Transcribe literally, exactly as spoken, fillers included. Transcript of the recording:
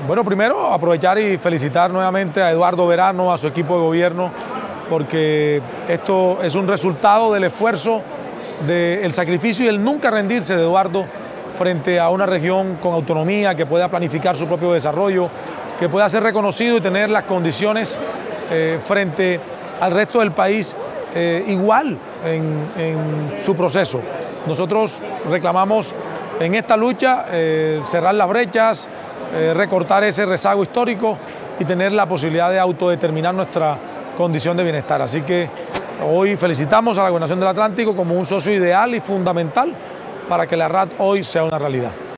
Bueno, primero aprovechar y felicitar nuevamente a Eduardo Verano, a su equipo de gobierno, porque esto es un resultado del esfuerzo, del sacrificio y el nunca rendirse de Eduardo frente a una región con autonomía, que pueda planificar su propio desarrollo, que pueda ser reconocido y tener las condiciones eh, frente al resto del país eh, igual en, en su proceso. Nosotros reclamamos en esta lucha eh, cerrar las brechas, eh, recortar ese rezago histórico y tener la posibilidad de autodeterminar nuestra condición de bienestar. Así que hoy felicitamos a la Gobernación del Atlántico como un socio ideal y fundamental para que la R A D hoy sea una realidad.